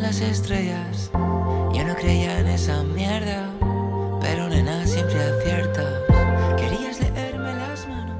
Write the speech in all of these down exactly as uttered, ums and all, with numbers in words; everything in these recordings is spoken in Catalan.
las estrellas. Yo no creía en esa mierda, pero nena siempre aciertas. Querías leerme las manos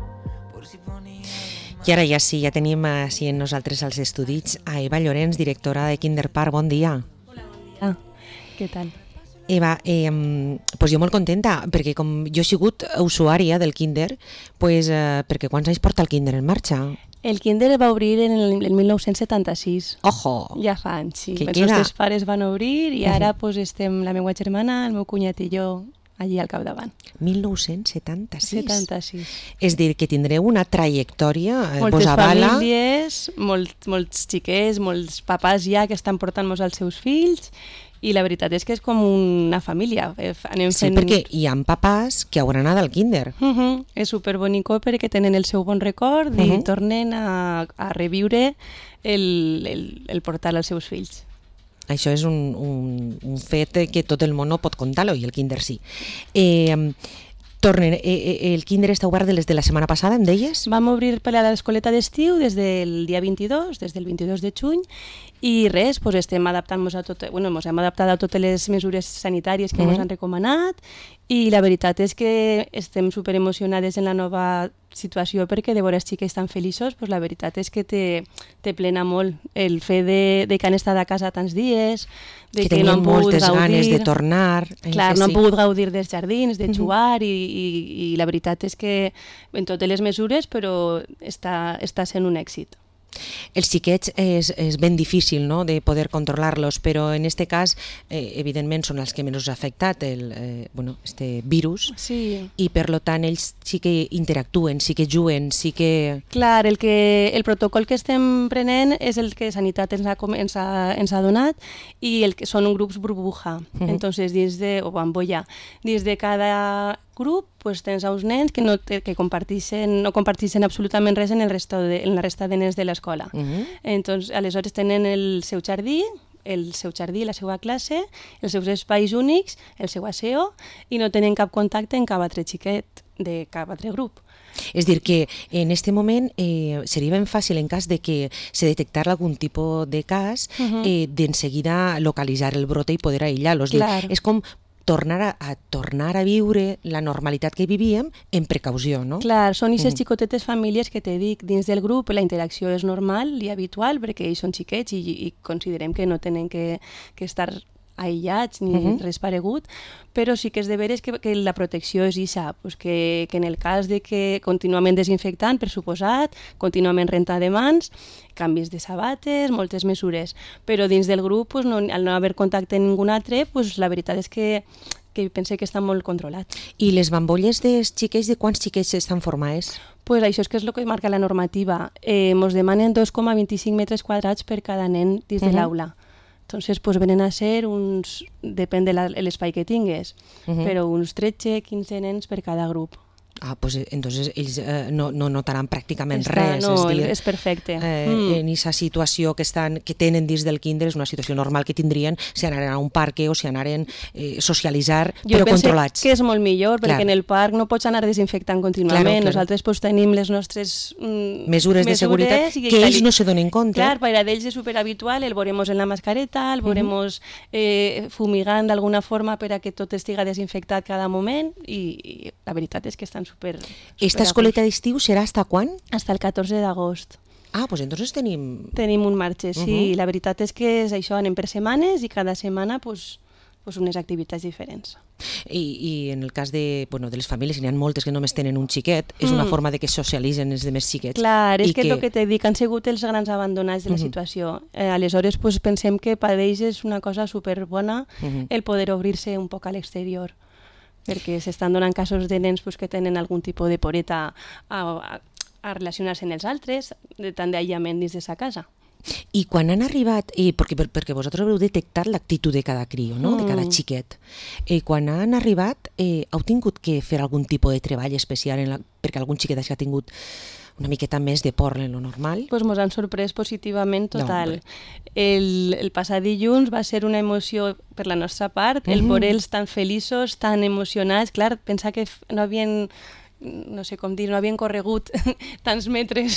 por si ponía... I ara ja sí, ja tenim així en nosaltres als estudis a Eva Llorenç, directora de Kinderpark. Bon dia. Hola, bon dia. Què tal? Eva, eh, pues jo molt contenta, perquè com jo he sigut usuària del Kinder, pues, eh, perquè quants anys porta el Kinder en marxa? El Kinder va obrir en el, el mil nou-cents setanta-sis. Ojo! Ja fa anys, sí. Que Els queda... nostres pares van obrir i ara uh-huh. pues, estem la meva germana, el meu cunyat i jo allí al capdavant. mil nou-cents setanta-sis? setanta-sis. És dir, que tindreu una trajectòria, eh, moltes vos avala... famílies, molt, molts xiquets, molts papàs ja que estan portant-nos als seus fills, i la veritat és que és com una família. Anem sí, fent... perquè hi ha papàs que hauran anat al Kinder. Uh-huh. És superbonico perquè tenen el seu bon record uh-huh. i tornen a, a reviure el, el, el portar als seus fills. Això és un, un, un fet que tot el món no pot contar-lo, i el Kinder sí. Eh, tornen, eh, el Kinder està obert des de la setmana passada, em deies? Vam obrir per a l'escoleta d'estiu des del dia vint-i-dos, des del vint-i-dos de juny, i res, doncs estem adaptant-nos a tot, bueno, ens hem adaptat a totes les mesures sanitàries que ens mm-hmm. han recomanat, i la veritat és que estem superemocionades en la nova situació perquè de veure els xiquets tan feliços, doncs la veritat és que te, te plena molt el fet de, de que han estat a casa tants dies, de que, que no han moltes gaudir, ganes de tornar. Clar, no sí. han pogut gaudir dels jardins, de jugar, mm-hmm. i, i, i la veritat és que en totes les mesures, però està, està sent un èxit. Els xiquets és, és ben difícil, no?, de poder controlar-los, però en este cas, eh, evidentment, són els que menys ha afectat el, eh, bueno, este virus, sí. i per lo tant ells sí que interactuen, sí que juguen, sí que... Clar, el, que, el protocol que estem prenent és el que Sanitat ens ha, ens ha, ens ha donat, i el que són grups burbuja, uh-huh. entonces dins de, o ambolla, dins de cada grup pues, tens uns nens que, no, que comparteixen, no comparteixen absolutament res en, el resto de, en la resta de nens de l'escola. Uh-huh. Entonces, aleshores tenen el seu jardí, el seu jardí, la seva classe, els seus espais únics, el seu aseo, i no tenen cap contacte amb cap altre xiquet de cap altre grup. És dir, que en aquest moment eh, seria ben fàcil, en cas de que se detectara algun tipus de cas, uh-huh. eh, d'enseguida localitzar el brote i poder aïllar-los. És com tornar a, a tornar a viure la normalitat que vivíem en precaució, no? Clar, són aquestes uh-huh. xicotetes famílies que te dic, dins del grup la interacció és normal i habitual perquè ells són xiquets i, i considerem que no tenen que, que estar aïllats ni uh-huh. res paregut, però sí que és de veres que, que la protecció és ixa, pues que, que en el cas de que contínuament desinfectant, per suposat, contínuament rentar de mans, canvis de sabates, moltes mesures, però dins del grup, pues, no, al no haver contacte amb ningú altre, pues, la veritat és que que pense que està molt controlat. I les bambolles dels xiquets, de quants xiquets estan formades? Pues això és que és el que marca la normativa. Eh, ens demanen dos coma vint-i-cinc metres quadrats per cada nen dins uh-huh. de l'aula. Entonces, pues venen a ser uns, depèn de l'espai que tingues, uh-huh. però uns tretze quinze nens per cada grup. Ah, pues entonces ells eh, no, no notaran pràcticament Està, res. No, és, dir, és perfecte. Eh, mm. En aquesta situació que, estan, que tenen dins del Kinder és una situació normal que tindrien si anaren a un parc o si anaren eh, socialitzar, jo però controlats. Jo penso que és molt millor, perquè clar. En el parc no pots anar desinfectant contínuament. Claro, claro. Nosaltres pues, tenim les nostres mm, mesures de seguretat que, que ells no se donen compte. Clar, per a ells és superhabitual, el veurem en la mascareta, el veurem uh-huh. eh, fumigant d'alguna forma per a que tot estiga desinfectat cada moment i, i la veritat és que estan super... Esta escoleta d'estiu serà hasta quan? Hasta el catorze d'agost. Ah, doncs entonces tenim... Tenim un marge, sí. Uh-huh. La veritat és que és això, anem per setmanes i cada setmana pues, pues unes activitats diferents. I, i en el cas de, bueno, de les famílies, n'hi ha moltes que només tenen un xiquet, és mm. una forma de que socialitzen els demés xiquets. Clar, és que, que el que te dic, han sigut els grans abandonats de la uh-huh. situació. Eh, aleshores, pues, pensem que per ells és una cosa superbona uh-huh. el poder obrir-se un poc a l'exterior, perquè s'estan donant casos de nens pues, que tenen algun tipus de poreta a, a, a relacionar-se amb els altres, de tant d'aïllament dins de sa casa. I quan han arribat, eh, perquè, perquè vosaltres heu detectat l'actitud de cada crio, no? mm. de cada xiquet, eh, quan han arribat, eh, heu tingut que fer algun tipus de treball especial en la, perquè algun xiquet ha tingut una miqueta més de por en lo normal? Pues mos han sorprès positivament total. No, el, el passat dilluns va ser una emoció per la nostra part, el mm-hmm. veure-los tan feliços, tan emocionats. Clar, pensar que no havien no sé com dir, no havien corregut tants metres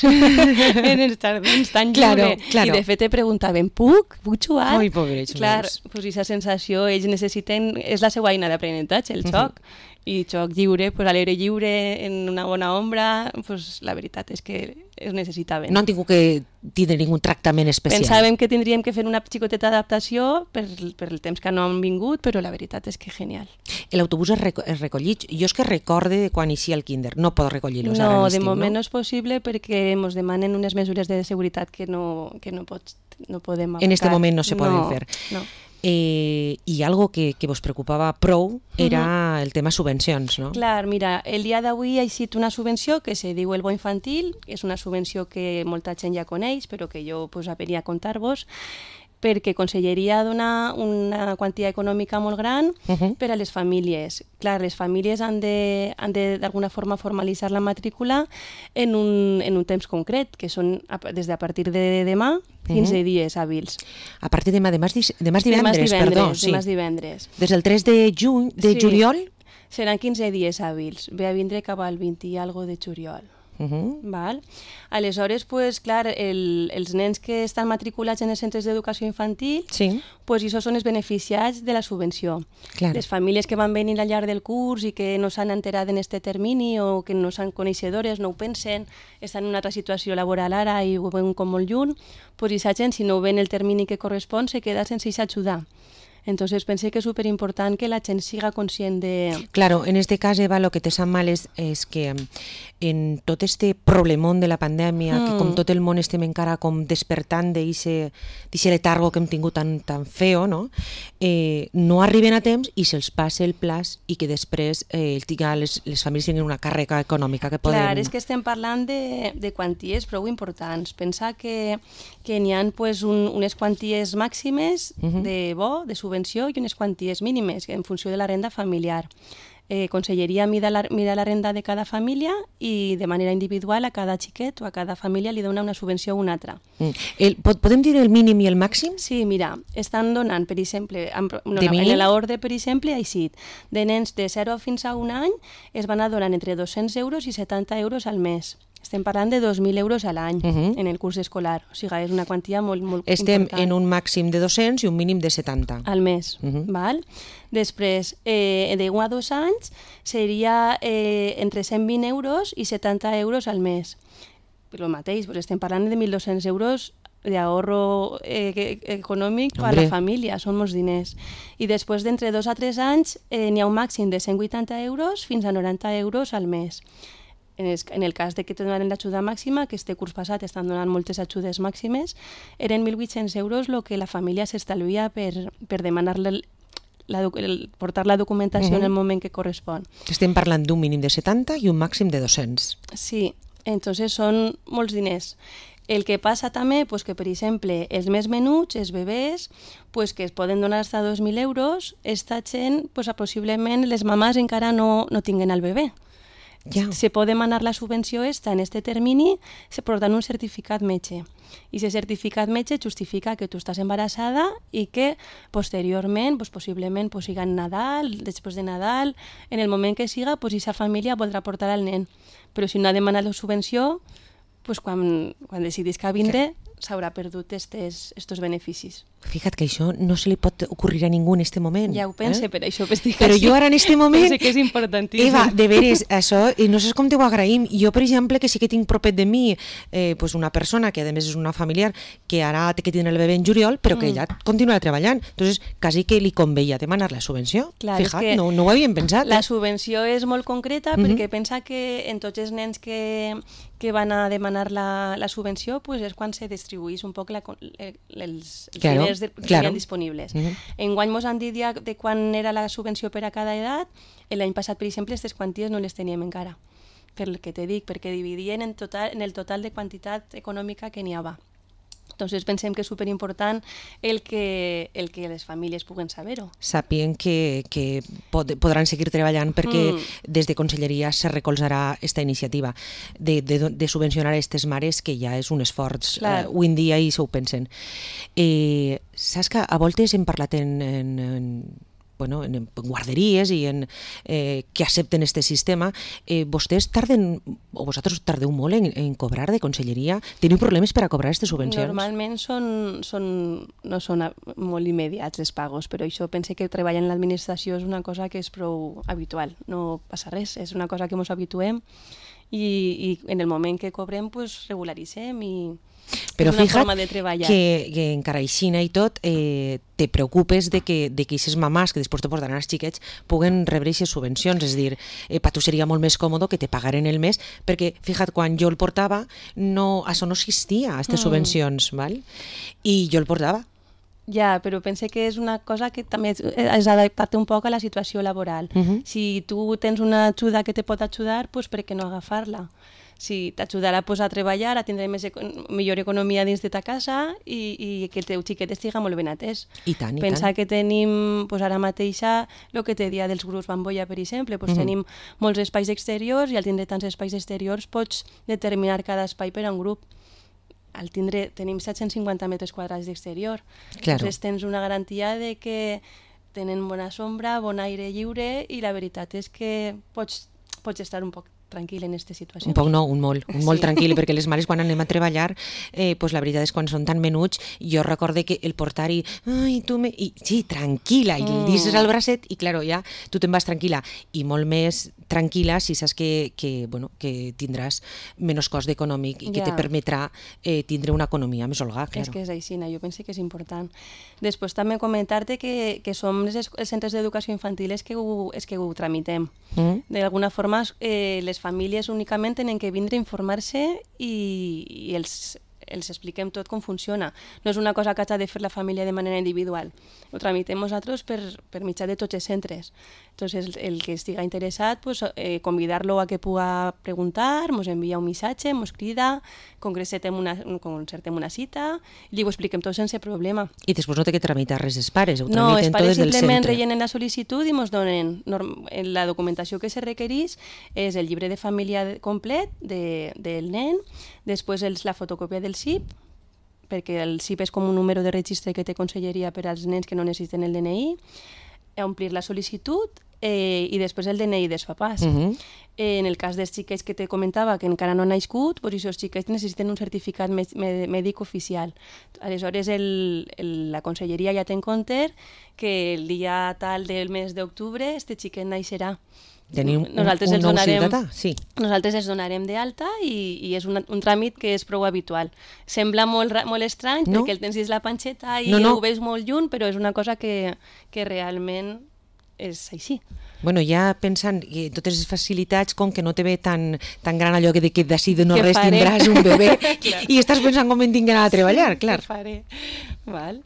en els jardins tan lliure. Claro, claro. I de fet te preguntaven, puc? Puc jugar? Ai, pobres. Clar, pues aquesta sensació, ells necessiten, és la seva eina d'aprenentatge, el joc. Uh-huh. I joc lliure, pues, a l'aire lliure, en una bona ombra, pues, la veritat és que es necessitaven. No han tingut que tindre ningun tractament especial. Pensàvem que tindríem que fer una xicoteta adaptació per, per el temps que no han vingut, però la veritat és que genial. L'autobús es, reco es recollit? Jo és que recorde quan eixia el kinder, no puc recollir-los no, ara a l'estiu, no? De moment no? no és possible perquè ens demanen unes mesures de seguretat que no, que no, pots, no podem aplicar. En este moment no se poden no, fer. No. Eh, I algo que, que vos preocupava prou era uh-huh. el tema subvencions, no? Clar, mira, el dia d'avui ha eixit una subvenció que se diu el Bo Infantil, és una subvenció que molta gent ja coneix, però que jo pues, venia a contar-vos, perquè Conselleria dona una quantia econòmica molt gran uh-huh. per a les famílies. Clar, les famílies han de, han de d'alguna forma formalitzar la matrícula en un, en un temps concret, que són a, des de a partir de demà, quinze uh-huh. dies hàbils. A partir de demà, demà, demà divendres, divendres, perdó. Sí. Demà divendres. Des del tres de, juny, de sí. juliol? Seran quinze dies hàbils. Ve a vindre cap al vint i algo de juliol. Uh-huh. Val? Aleshores, pues, clar, el, els nens que estan matriculats en els centres d'educació infantil, sí. pues, això són els beneficiats de la subvenció. Clar. Les famílies que van venir al llarg del curs i que no s'han enterat en este termini o que no són coneixedores, no ho pensen, estan en una altra situació laboral ara i ho veuen com molt lluny, pues, aquesta gent, si no ven el termini que correspon, se queda sense ajudar. Entonces pensé que es súper importante que la gent siga conscient de... Claro, en este cas, Eva, lo que te sap mal és, és que en tot este problemón de la pandèmia, mm. que com tot el món estem encara com despertant d'aquest letargo que hem tingut tan, tan feo, no? Eh, no arriben a temps i se'ls passa el plaç i que després eh, les, les famílies tinguin una càrrega econòmica que poden... Clar, és que estem parlant de, de quanties prou importants. Pensar que, que n'hi ha pues, un, unes quanties màximes uh-huh. de bo, de subvenció, i unes quanties mínimes en funció de la renda familiar. Eh, Conselleria mira la, mira la renda de cada família i de manera individual a cada xiquet o a cada família li dona una subvenció o una altra. Mm. El, podem dir el mínim i el màxim? Sí, mira, estan donant, per exemple, en, no, en l'ordre, per exemple, ha eixit de nens de zero fins a un any es van a donar entre dos-cents euros i setanta euros al mes. Estem parlant de dos mil euros a l'any uh-huh. en el curs escolar. O sigui, és una quantia molt, molt Estem important. en un màxim de dos-cents i un mínim de setanta. Al mes, uh-huh. val? Després, eh, de un a dos anys, seria eh, entre cent vint euros i setanta euros al mes. El mateix, pues estem parlant de mil dos-cents euros d'ahorro eh, econòmic per a la família, són molts diners. I després d'entre dos a tres anys eh, n'hi ha un màxim de cent vuitanta euros fins a noranta euros al mes. En el, en el cas de que te donaran l'ajuda màxima, que este curs passat estan donant moltes ajudes màximes, eren mil vuit-cents euros el que la família s'estalvia per, per demanar-le la, el, portar la documentació uh-huh. en el moment que correspon. Estem parlant d'un mínim de setanta i un màxim de dos-cents. Sí, entonces són molts diners. El que passa també, pues, que per exemple, els més menuts, els bebès, pues, que es poden donar fins a dos mil euros, esta gent, pues, possiblement les mamàs encara no, no tinguen el bebè. Ja. Se pot demanar la subvenció esta en este termini se portant un certificat metge. I aquest certificat metge justifica que tu estàs embarassada i que posteriorment, pues, possiblement pues, siga en Nadal, després de Nadal, en el moment que siga, pues, aquesta família podrà portar al nen. Però si no ha demanat la subvenció, pues, quan, quan decidisca vindre, s'haurà perdut estos, estos beneficis. Fíjate que això no se li pot ocurrir a ningú en este moment. Ja ho pense, eh? per això estic Però jo ara en este moment... Pense que és importantíssim. Eva, de veres, això, i no sé com te ho agraïm. Jo, per exemple, que sí que tinc propet de mi eh, pues una persona que a més és una familiar que ara té que tindre el bebè en juliol, però que mm. ella continua treballant. Entonces, quasi que li conveia demanar la subvenció. Clar, Fíjate, no, no ho havíem pensat. La eh? subvenció és molt concreta mm-hmm. perquè pensa que en tots els nens que, que van a demanar la, la subvenció pues és quan se distribuís un poc la, els, els claro, diners de, que claro. hi ha disponibles. Uh-huh. Enguany mos han dit ja de quan era la subvenció per a cada edat. L'any passat, per exemple, aquestes quanties no les teníem encara. Per el que te dic, perquè dividien en, total, en el total de quantitat econòmica que n'hi havia. Entonces pensem que és superimportant el que, el que les famílies puguen saber-ho. Sàpien que, que pod podran seguir treballant perquè mm. des de Conselleria se recolzarà esta iniciativa de, de, de subvencionar aquestes mares, que ja és un esforç eh, avui en dia i se ho pensen. Eh, saps que a voltes hem parlat en, en, en bueno, en guarderies i en, eh, que accepten este sistema, eh, vostès tarden, o vosaltres tardeu molt en, en cobrar de conselleria? Teniu problemes per a cobrar aquestes subvencions? Normalment són, són, no són molt immediats els pagos, però això pense que treballar en l'administració és una cosa que és prou habitual, no passa res, és una cosa que ens habituem i, i en el moment que cobrem pues, regularitzem i però és una fija't forma de treballar. Que, que encara aixina i tot eh, te preocupes de que, de que aquestes mamàs que després te portaran els xiquets puguen rebre aquestes subvencions, és a dir, eh, per tu seria molt més còmode que te pagaren el mes, perquè fija't, quan jo el portava no, això no existia, aquestes mm. subvencions, val? I jo el portava. Ja, però pense que és una cosa que també és adaptar-te un poc a la situació laboral. Uh-huh. Si tu tens una ajuda que te pot ajudar, pues per què no agafar-la? Si t'ajudarà pues, a treballar, a tindre més eco millor economia dins de ta casa i, i que el teu xiquet estiga molt ben atès. I tant, i Pensa tant. que tenim pues, ara mateixa el que te dia dels grups Bambolla, per exemple, pues, uh-huh. tenim molts espais exteriors i al tindre tants espais exteriors pots determinar cada espai per a un grup. Al tindre, tenim set-cents cinquanta metres quadrats d'exterior. Claro. Llavors tens una garantia de que tenen bona sombra, bon aire lliure i la veritat és que pots, pots estar un poc tranquil en aquesta situació. Un poc no, un molt, un molt sí. tranquil, perquè les mares quan anem a treballar, eh, pues la veritat és quan són tan menuts, jo recorde que el portar-hi, ai, tu me... I, sí, tranquil·la, i mm. li dices al bracet, i claro, ja tu te'n vas tranquil·la, i molt més tranquil·la si saps que, que, bueno, que tindràs menys cost econòmic i que ja. te permetrà eh, tindre una economia més holgada, claro. És que és així, jo penso que és important. Després també comentar-te que, que som els, els centres d'educació infantil és que ho, és que ho tramitem. Mm. D'alguna forma, eh, les famílies únicament tenen que vindre a informar-se i, i els, els expliquem tot com funciona. No és una cosa que ha de fer la família de manera individual. Ho tramitem nosaltres per, per mitjà de tots els centres. Entonces, el, el que estiga interessat, pues, eh, convidar-lo a que puga preguntar, ens envia un missatge, ens crida, concertem una, concertem una cita, i li ho expliquem tot sense problema. I després no té que tramitar res els pares, ho no, tramiten tot des del centre. No, els pares simplement rellenen la sol·licitud i ens donen la documentació que se requereix, és el llibre de família complet de, del nen, després els, la fotocòpia del S I P, perquè el S I P és com un número de registre que té conselleria per als nens que no necessiten el D N I, omplir la sol·licitud eh, i després el D N I dels papàs. Uh-huh. eh, en el cas dels xiquets que te comentava, que encara no han nascut, doncs aquests xiquets necessiten un certificat mèdic oficial. Aleshores, el, el, la conselleria ja té en compte que el dia tal del mes d'octubre este xiquet naixerà. Tenim un, nosaltres un els nou donarem, ciutadà, sí. Nosaltres els donarem d'alta i, i és un, un tràmit que és prou habitual. Sembla molt, molt estrany no? perquè el tens dins la panxeta i no, no. ho veus molt lluny, però és una cosa que, que realment és així. Bueno, ja pensant que totes les facilitats, com que no te ve tan, tan gran allò que, de, que d'ací de no res faré? Tindràs un bebè i estàs pensant com en tinguin a treballar, clar. Què faré? Val.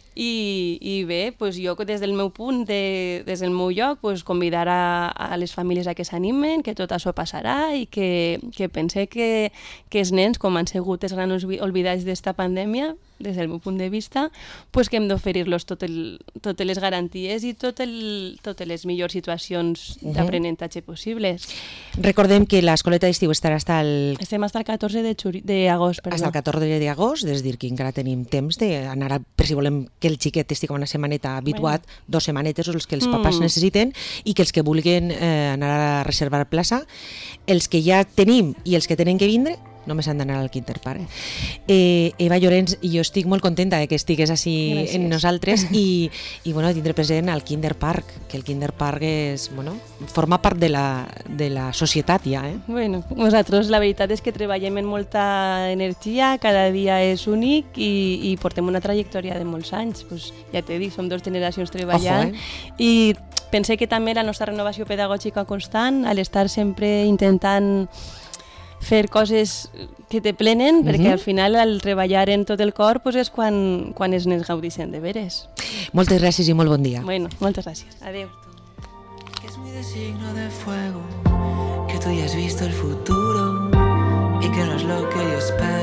I, i bé, pues jo des del meu punt, de, des del meu lloc, pues convidar a, a les famílies a que s'animen, que tot això passarà i que, que pense que, que els nens, com han sigut els grans oblidats d'esta pandèmia, des del meu punt de vista, pues que hem d'oferir-los tot el, totes les garanties i tot el, totes les millors situacions uh-huh. d'aprenentatge possibles. Recordem que l'escoleta d'estiu estarà fins al... Estem fins al catorze d'agost, perdó. Fins al catorze d'agost, és a dir, que encara tenim temps d'anar a, per si volem que el xiquet estigui una setmaneta habituat, bueno. dos setmanetes, els que els papàs mm. necessiten, i que els que vulguin eh, anar a reservar plaça, els que ja tenim i els que tenen que vindre, només han d'anar al Kinder Park. Eh, Eva Llorenç, jo estic molt contenta de que estigues així Gràcies. En nosaltres i, i bueno, tindré present al Kinder Park, que el Kinder Park és, bueno, forma part de la, de la societat ja. Eh? Bueno, nosaltres la veritat és que treballem en molta energia, cada dia és únic i, i portem una trajectòria de molts anys. Pues, ja t'he dit, som dues generacions treballant. Ojo, eh? I pense que també la nostra renovació pedagògica constant, al estar sempre intentant fer coses que te plenen, uh-huh. perquè al final al treballar en tot el cor pues és quan, quan els nens gaudixen de veres. Moltes gràcies i molt bon dia. Bueno, moltes gràcies. Adéu. Que es muy de signo de fuego, que tú ya has visto el futuro y que no es lo que yo espero.